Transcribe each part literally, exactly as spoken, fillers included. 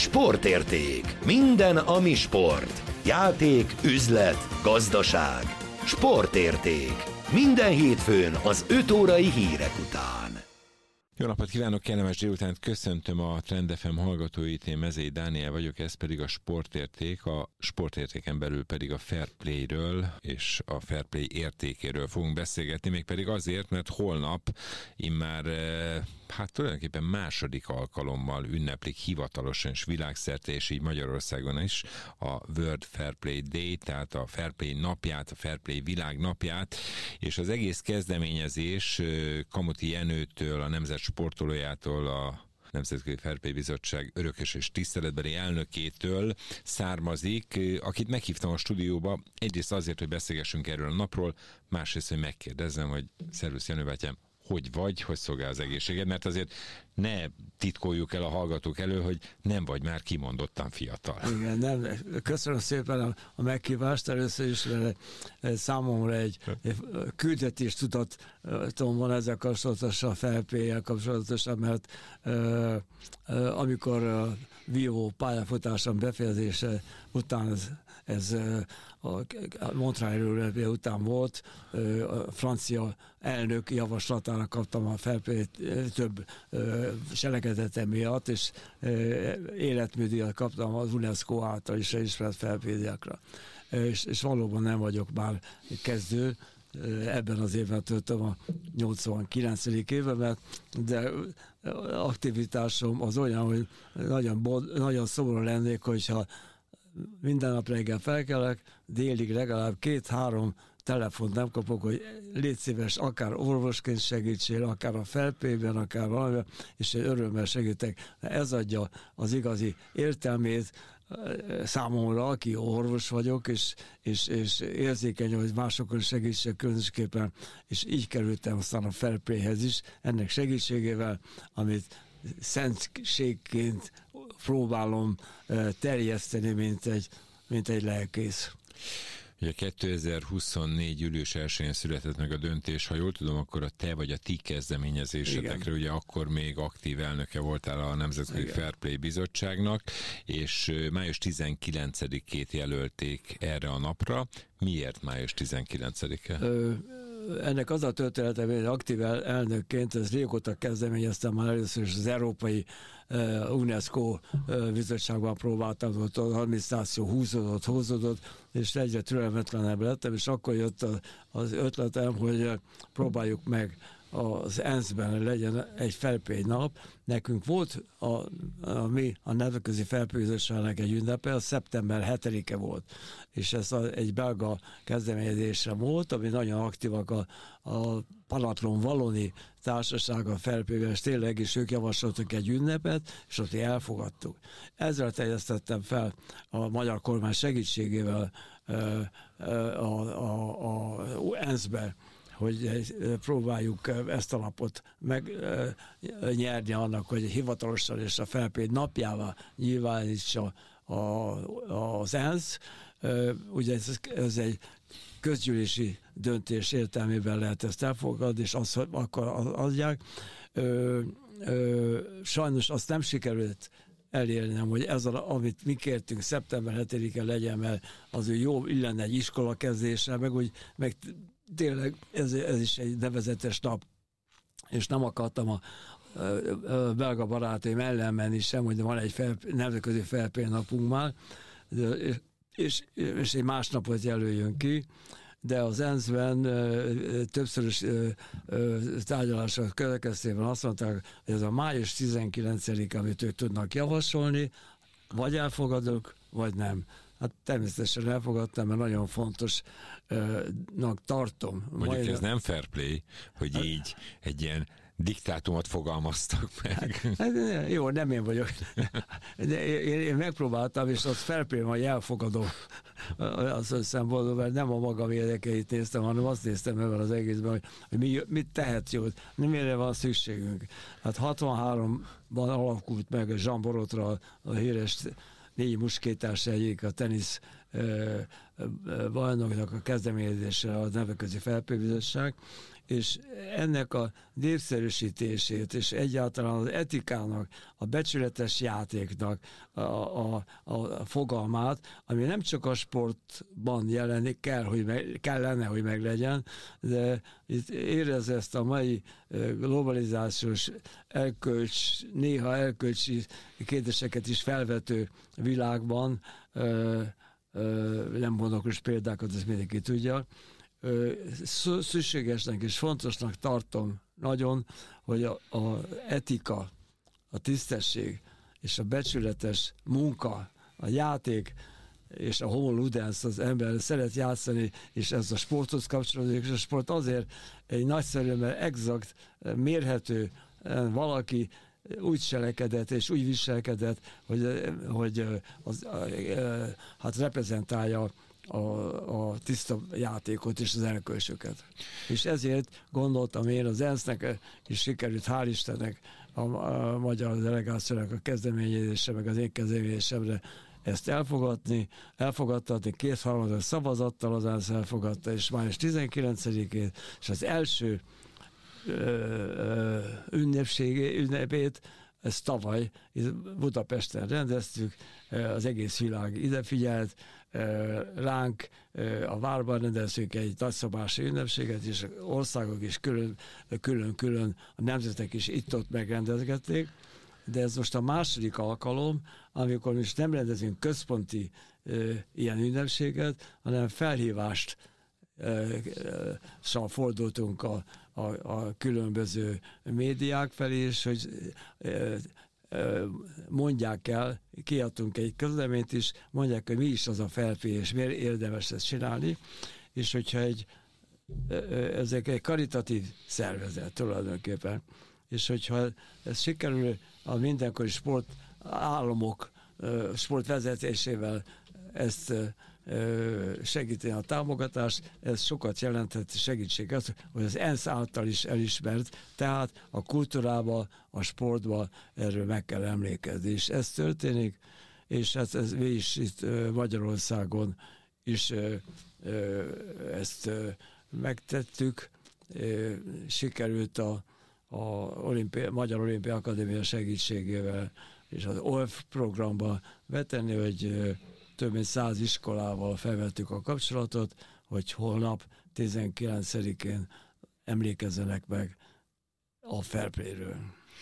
Sportérték. Minden, ami sport. Játék, üzlet, gazdaság. Sportérték. Minden hétfőn az öt órai hírek után. Jó napot kívánok, kellemes délutánt, köszöntöm a Trend ef em hallgatóit, én Mezei Dániel vagyok, ez pedig a Sportérték, a Sportértéken belül pedig a Fair Play-ről és a Fair Play értékéről fogunk beszélgetni, mégpedig azért, mert holnap immár hát tulajdonképpen második alkalommal ünneplik hivatalosan és világszerte, és így Magyarországon is a World Fair Play Day, tehát a Fair Play napját, a Fair Play világnapját, és az egész kezdeményezés Kamuti Jenőtől, a nemzet sportolójától, a Nemzetközi Fair Play Bizottság örökös és tiszteletbeli elnökétől származik, akit meghívtam a stúdióba, egyrészt azért, hogy beszélgessünk erről a napról, másrészt, hogy megkérdezzem, hogy szervusz Jenő bátyám, hogy vagy, hogy szolgál az egészséged, mert azért ne titkoljuk el a hallgatók elő, hogy nem vagy már kimondottan fiatal. Igen, nem, köszönöm szépen a, a meghívást, először is, mert számomra egy, egy küldetést tudatom van ezzel kapcsolatosan, a Fair Play-jel kapcsolatosan, mert uh, uh, amikor a vívó pályafutásom befejezése után ez, ez a Montreal után volt, a francia elnök javaslatára kaptam a Fair Play több selekedete miatt, és életműdíjat kaptam az UNESCO által is elismert Fair Play-diákra. És, és valóban nem vagyok már kezdő, ebben az évben töltöm a nyolcvankilencedik évemet, de aktivitásom az olyan, hogy nagyon, bod, nagyon szomorú lennék, hogyha minden nap reggel felkelek, délig legalább két-három telefont nem kapok, hogy légy szíves, akár orvosként segítsél, akár a Fair Play-ben, akár valamiben, és én örömmel segítek. Ez adja az igazi értelmét számomra, aki orvos vagyok, és, és, és érzékeny, hogy másokon segítsek különösképpen, és így kerültem aztán a Fair Play-hez is, ennek segítségével, amit szentségként próbálom terjeszteni, mint egy, mint egy lelkész. Ugye kétezer-huszonnégy július elsején született meg a döntés, ha jól tudom, akkor a te vagy a ti kezdeményezésetekre, ugye akkor még aktív elnöke voltál a Nemzetközi Igen. Fair Play Bizottságnak, és május tizenkilencedikét jelölték erre a napra. Miért május tizenkilencedike? Ö, ennek az a története, hogy aktív elnökként, ez régóta kezdeményeztem már először is az Európai uh, UNESCO uh, bizottságban próbáltam, ott az adminisztráció húzódott, húzódott, és egyre türelmetlenebb lettem, és akkor jött a, az ötletem, hogy uh, próbáljuk meg az ENSZ-ben legyen egy Fair Play nap. Nekünk volt a, a mi, a Nemzetközi Fair Play Bizottságnak egy ünnepe, az szeptember hetedike volt, és ez a, egy belga kezdeményezésre volt, ami nagyon aktívak a, a Palatlon Valoni társaság a Fair Play-ben, és tényleg is ők javasoltak egy ünnepet, és ott elfogadtuk. Ezzel terjesztettem fel a magyar kormány segítségével a, a, a, a ENSZ-ben, hogy próbáljuk ezt a napot megnyerni annak, hogy hivatalosan és a Fair Play napjává nyilvánítsa a, az ENSZ. Ugye ez, ez egy közgyűlési döntés értelmében lehet ezt elfogadni, és azt akkor adják. Sajnos azt nem sikerült elérnem, hogy ez, a, amit mi kértünk, szeptember hetedike legyen, mert az jó illene egy iskola kezdésre, meg, úgy, meg tényleg ez, ez is egy nevezetes nap, és nem akartam a, a belga barátaim ellen menni sem, hogy van egy fel, nemzetközi Fair Play napunk már, de, és, és egy más napot jelöljön ki, de az ENSZ-ben többszörös tárgyalások következtében azt mondták, hogy ez a május tizenkilencedike, amit ők tudnak javasolni, vagy elfogadok, vagy nem. Hát természetesen elfogadtam, mert nagyon fontosnak tartom. Mondjuk Majd ez nem fair play, hogy hát, így egy ilyen diktátumot fogalmaztak meg. Hát, jó, nem én vagyok. De én, én megpróbáltam, és az fair play, hogy elfogadom az szempontból, mert nem a magam érdekeit néztem, hanem azt néztem ebben az egészben, hogy, hogy mi, mit tehet jót, mire van szükségünk. Hát hatvanháromban alakult meg a Jean Borotra, a, a híres négy muskétás egyik, a tenisz bajnoknak a kezdeményezésre a Nemzetközi Fair Play Bizottság, és ennek a népszerűsítését, és egyáltalán az etikának, a becsületes játéknak a, a, a fogalmát, ami nem csak a sportban jelenik, kell, hogy meg, kellene, hogy meglegyen, de itt érez ezt a mai globalizációs elkölcs, néha elkölcsi kérdéseket is felvető világban, nem mondok most példákat, ezt mindenki tudja, szükségesnek és fontosnak tartom nagyon, hogy a, a etika, a tisztesség és a becsületes munka, a játék és a homo ludens, az ember szeret játszani, és ez a sporthoz kapcsolódik, és a sport azért egy nagyszerű, mert exakt, mérhető, valaki úgy cselekedett és úgy viselkedett, hogy, hogy az, hát reprezentálja a, a tiszta játékot és az elkölcsöket. És ezért gondoltam én, az ENSZ-nek is sikerült, hál' Istennek, a, a magyar delegációnak a kezdeményezése, meg az én kezdeményezésemre ezt elfogadni, elfogadtatni, kétharmados szavazattal az ENSZ elfogadta, és május tizenkilencedikén, és az első ünnepségé, ünnepét, ezt tavaly Budapesten rendeztük, az egész világ ide figyelt, ránk a várban rendeztünk egy nagyszabású ünnepséget, és országok is külön-külön, a nemzetek is itt-ott megrendezgették, de ez most a második alkalom, amikor most nem rendezünk központi ilyen ünnepséget, hanem felhívást szóval fordultunk a, a, a különböző médiák felé, és hogy mondják el, kiadtunk egy közleményt is, mondják, hogy mi is az a fair play, és miért érdemes ezt csinálni, és hogyha egy ezek egy karitatív szervezet tulajdonképpen, és hogyha ez sikerül a mindenkori sport államok sport vezetésével ezt segíteni a támogatást, ez sokat jelentett segítség az, hogy az ENSZ által is elismert, tehát a kultúrába, a sportba erről meg kell emlékezni, és ez történik, és hát ez mi is itt Magyarországon is ezt megtettük, sikerült a, a Olimpia, Magyar Olimpia Akadémia segítségével és az o ef programba betenni, hogy több mint száz iskolával felvettük a kapcsolatot, hogy holnap tizenkilencedikén emlékezzenek meg a fair play-ről.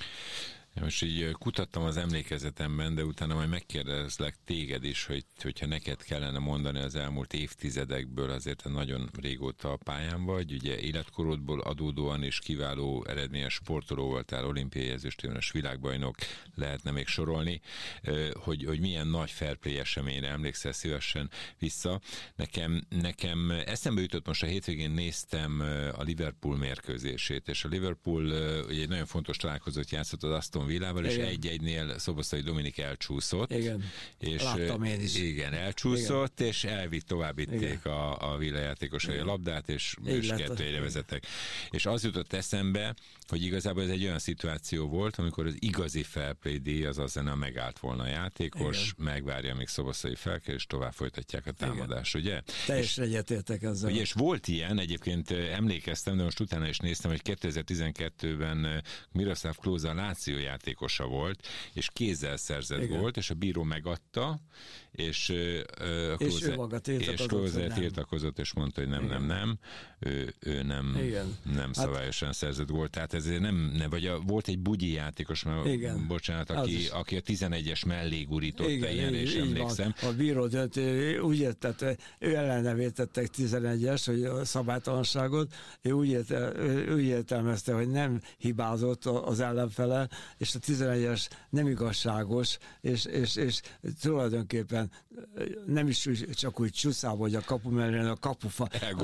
Most így kutattam az emlékezetemben, de utána majd megkérdezlek téged is, hogy, hogyha neked kellene mondani az elmúlt évtizedekből, azért nagyon régóta a pályán vagy, ugye életkorodból adódóan is kiváló eredményes sportoló voltál, olimpiai ezüstérmes világbajnok, lehetne még sorolni, hogy, hogy milyen nagy fair play eseményre emlékszel szívesen vissza. Nekem, nekem eszembe jutott, most a hétvégén néztem a Liverpool mérkőzését, és a Liverpool ugye egy nagyon fontos találkozót játszott az Aston Villával, és egy-egynél Szoboszlai Dominik elcsúszott. Igen, és, láttam én is. Igen, elcsúszott, igen. És elvitt, továbbítték a, a Villa játékosai a labdát, és, és kettőre vezettek. És az jutott eszembe, hogy igazából ez egy olyan szituáció volt, amikor az igazi fair play díj az azonnal megállt volna a játékos, igen. Megvárja, amíg Szoboszlai felkel, és tovább folytatják a támadást, igen. Ugye? Teljesen egyetértek ezzel. Ugye, és volt ilyen, egyébként emlékeztem, de most utána is néztem, hogy kétezer-tizenkettőben Miroslav Klose a Láció játékosa volt, és kézzel szerzett igen. volt, és a bíró megadta, és uh, és ő maga tiltakozott, tiltakozott, és mondta, hogy nem, igen. nem, nem, ő, ő nem, nem szabályosan hát, szerzett gólt. Tehát ez nem, nem vagy a, volt egy bugyi játékos, mert, igen. bocsánat, aki, aki a tizenegyes mellé gurította, igen, ilyen, és emlékszem. Van. A bíró döntő, úgy értette, ő ellene vétettek tizenegyes, hogy a szabálytalanságot, ő úgy, érte, ő úgy értelmezte, hogy nem hibázott az ellenfele, és a tizenegyes nem igazságos, és, és, és tulajdonképpen nem is csak úgy csúszába, hogy a kapu mellé, a kapufa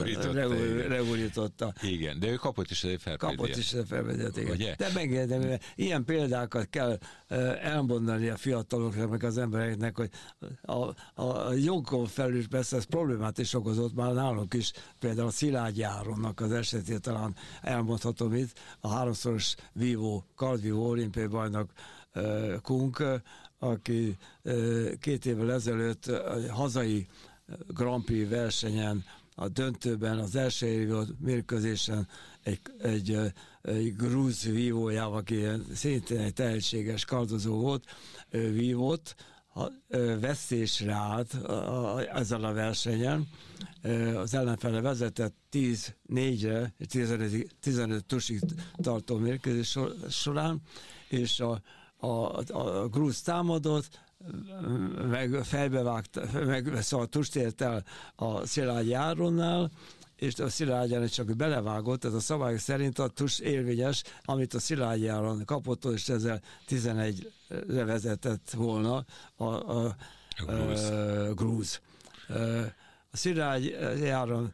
regulította. Igen, de ő kapott is egy felpéldét. Kapott is egy felpéldét, igen. Ugye? De megérdemel, ilyen példákat kell elmondani a fiataloknak, meg az embereknek, hogy a, a jogon felül persze ez problémát is okozott már nálunk is, például a Szilágyi Áronnak az esetét talán elmondhatom itt, a háromszoros vívó, kardvívó olimpiai bajnok Kunk, aki két évvel ezelőtt hazai Grand Prix versenyen a döntőben, az első mérkőzésen egy, egy, egy grúz vívójával, aki szintén egy tehetséges kardozó volt, vívott, vesztésre állt ezzel a versenyen. Az ellenfele vezetett tíz négyre, tizenöt tusig tartó mérkőzés során, és a, a, a grúz támadott, meg fejbevágta, meg szóval tust ért el a Szilágyi Áronnál, és a Szilágyi Áron csak belevágott, ez a szabályok szerint a tus érvényes, amit a Szilágyi Áron kapott, és ezzel tizenegyre vezetett volna a, a, a, a grúz. A Szilágyi Áron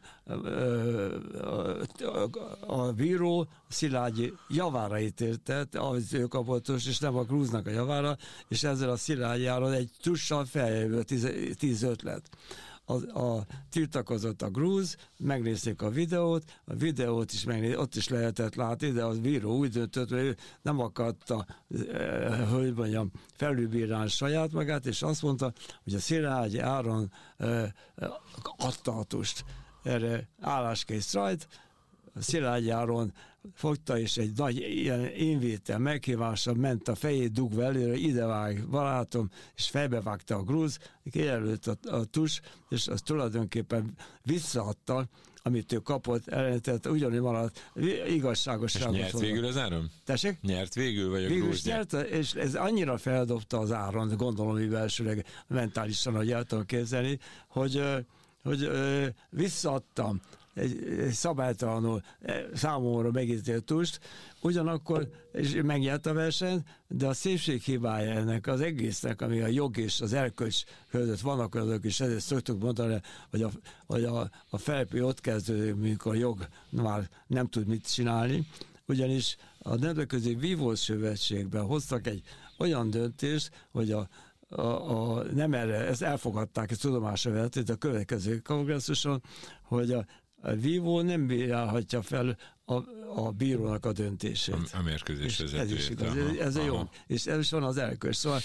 a bíró a Szilágyi javára ítélte, az ő kapott, és nem a grúznak a javára, és ezzel a Szilágyi Áron egy tussal feljövő tíz öt lett. A, a, tiltakozott a grúz, megnézték a videót, a videót is megnézték, ott is lehetett látni, de az bíró úgy döntött, hogy ő nem akarta, eh, hogy mondjam, felülbírálni saját magát, és azt mondta, hogy a Szilágyi Áron eh, adta a tust. Erre álláskész rajt, a Szilágyi Áron fogta, és egy nagy ilyen énvétel meghívással ment a fejét dugva előre, idevág barátom, és fejbevágta a grúz, kijelölt a, a tus, és az tulajdonképpen visszaadta, amit ő kapott, ellenetett, ugyanúgy maradt igazságosságot. És nyert végül az Áron? Tessék? Nyert végül, vagy a végül grúz nyert? nyert? És ez annyira feldobta az Áron, gondolom, hogy belsőleg mentálisan, hogy el tudom képzelni, hogy, hogy visszaadtam egy, egy szabálytalanul számomra megítélt tust, ugyanakkor és megnyert a versenyt, de a szépség hibája ennek az egésznek, ami a jog és az erkölcs között vannak azok, és ezért szoktuk mondani, hogy a, hogy a, a felpé ott kezdődik, amikor a jog már nem tud mit csinálni, ugyanis a Nemzetközi Vívó Szövetségben hoztak egy olyan döntést, hogy a A, a, nem erre, ezt elfogadták, ezt tudomásra vették a következő kongresszuson, hogy a, a vívó nem bírálhatja fel a, a bírónak a döntését. A, a mérkőzés vezetőjét. Ez is igaz, ez, ez a jó. És ez is van az elkös. Szóval,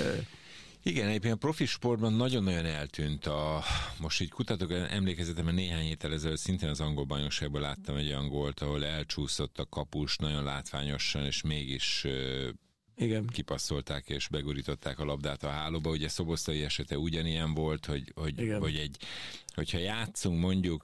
igen, egyébként a profi sportban nagyon-nagyon eltűnt a... Most így kutatok, emlékezetemben néhány héttel ezelőtt szintén az angol bajnokságban láttam egy angolt, ahol elcsúszott a kapus nagyon látványosan, és mégis igen, kipasszolták és begurították a labdát a hálóba. Ugye Szoboszlai esete ugyanilyen volt, hogy, hogy, hogy egy, hogyha játszunk mondjuk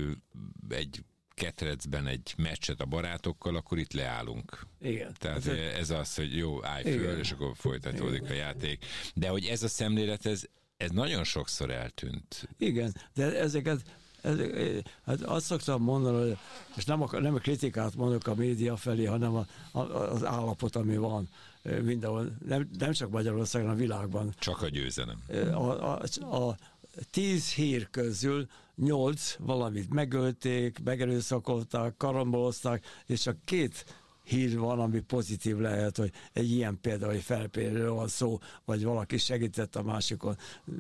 egy ketrecben egy meccset a barátokkal, akkor itt leállunk. Igen. Tehát ez, ez az, hogy jó, állj föl, igen, és akkor folytatódik igen a játék. De hogy ez a szemlélet, ez, ez nagyon sokszor eltűnt. Igen, de ezeket Ez, hát azt szoktam mondani, hogy és nem, akar, nem a kritikát mondok a média felé, hanem a, a, az állapot, ami van mindenhol, nem, nem csak Magyarországon, a világban. Csak a győzelem. A, a, a tíz hír közül nyolc valamit megölték, megerőszakolták, karambolozták, és csak két hír van, ami pozitív lehet, hogy egy ilyen például, hogy felpérről van szó, vagy valaki segített a másikon.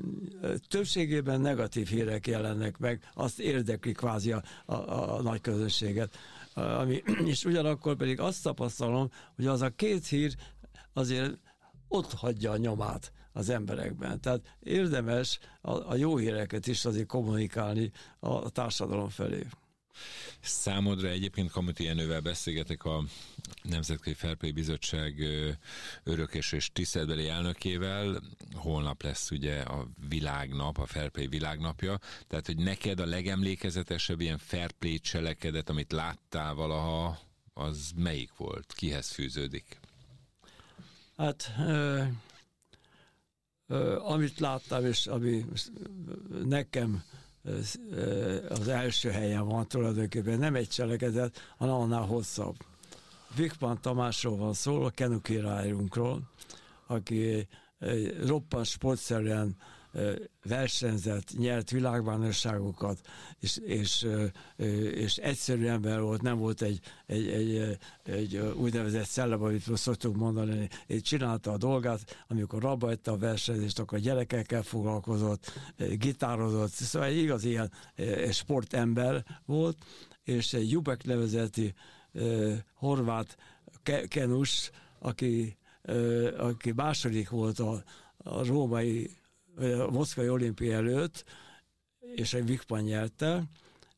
Többségében negatív hírek jelennek meg, azt érdekli kvázi a, a, a nagy közönséget. Ami, és ugyanakkor pedig azt tapasztalom, hogy az a két hír azért ott hagyja a nyomát az emberekben. Tehát érdemes a, a jó híreket is azért kommunikálni a társadalom felé. Számodra egyébként Kamuti Jenővel beszélgetek, a Nemzetközi Fair Play Bizottság örökös és tiszteletbeli elnökével. Holnap lesz ugye a világnap, a Fair Play világnapja. Tehát, hogy neked a legemlékezetesebb ilyen Fair Play cselekedet, amit láttál valaha, az melyik volt? Kihez fűződik? Hát ö, ö, amit láttam, és ami nekem az első helyen van tulajdonképpen, nem egy cselekedet, hanem annál hosszabb. Vikman Tamásról van szó, a Kenu királyunkról, aki roppant sportszerűen versenyzett, nyert világbajnokságokat, és, és, és egyszerű ember volt, nem volt egy, egy, egy, egy úgynevezett szellem, amit most szoktuk mondani, és csinálta a dolgát, amikor rabajta a versenyzést, akkor gyerekekkel foglalkozott, gitározott, szóval egy igaz ilyen sportember volt, és egy Jubek nevezeti horvát kenus, aki, aki második volt a, a római a moszkvai olimpia előtt, és egy Vikman nyerte,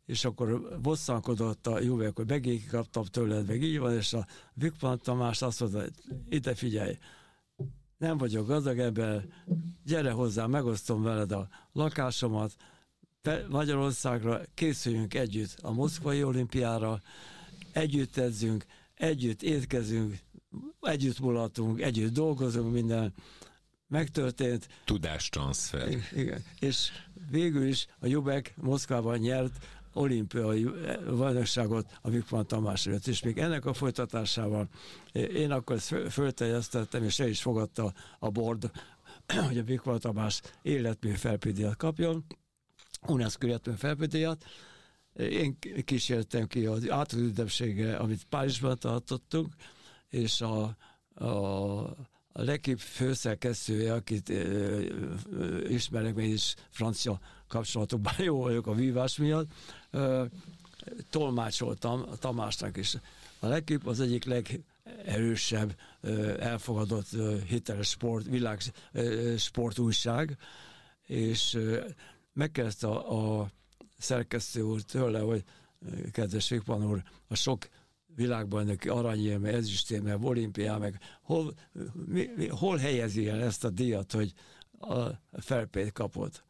és akkor bosszankodott a Jubek, hogy megint kaptam tőled, meg így van, és a Vikman Tamás azt mondta, ide figyelj, nem vagyok gazdag ember, gyere hozzá, megosztom veled a lakásomat, Magyarországra, készüljünk együtt a moszkvai olimpiára, együtt edzünk, együtt étkezünk, együtt mulatunk, együtt dolgozunk, minden megtörtént. Tudástranszfer. Igen. És végül is a Jubek Moszkvában nyert olimpiai bajnokságot a Vikman Tamás előtt, és még ennek a folytatásával én akkor ezt fölteljesztettem, és el is fogadta a board, hogy a Vikman Tamás életmű felpédiát kapjon, UNESCO életmű felpédiát. Én kísértem ki az átadó ünnepségre, amit Párizsban tartottunk, és a, a, a legkép főszerkesztője, akit ö, ö, ismerek, mert is francia kapcsolatokban jó vagyok a vívás miatt, ö, tolmácsoltam a Tamásnak is. A legkép az egyik legerősebb, ö, elfogadott, ö, hiteles sport, világ ö, sportújság, és ö, megkezdte a, a szerkesztő úr tőle, hogy kedves Vikman úr, a sok világbajnoki aranyérme, ezüstérme, olimpiá, meg hol, mi, mi, hol helyezi el ezt a díjat, hogy a felpét kapott?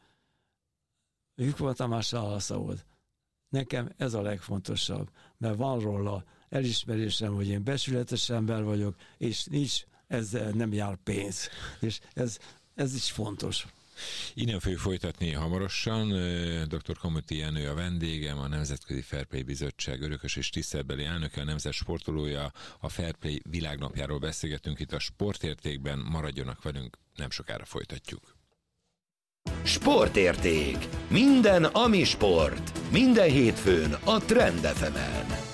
Vikman Tamás válasza volt. Nekem ez a legfontosabb, mert van róla elismerésem, hogy én becsületes ember vagyok, és nincs, ezzel nem jár pénz. És ez, ez is fontos. Innen fogjuk folytatni hamarosan. dr. Kamuti Jenő a vendégem, a Nemzetközi Fair Play Bizottság örökös és tiszteletbeli elnöke, a nemzet sportolója. A Fair Play világnapjáról beszélgetünk itt a Sportértékben. Maradjanak velünk, nem sokára folytatjuk. Sportérték. Minden, ami sport. Minden hétfőn a Trend ef emen.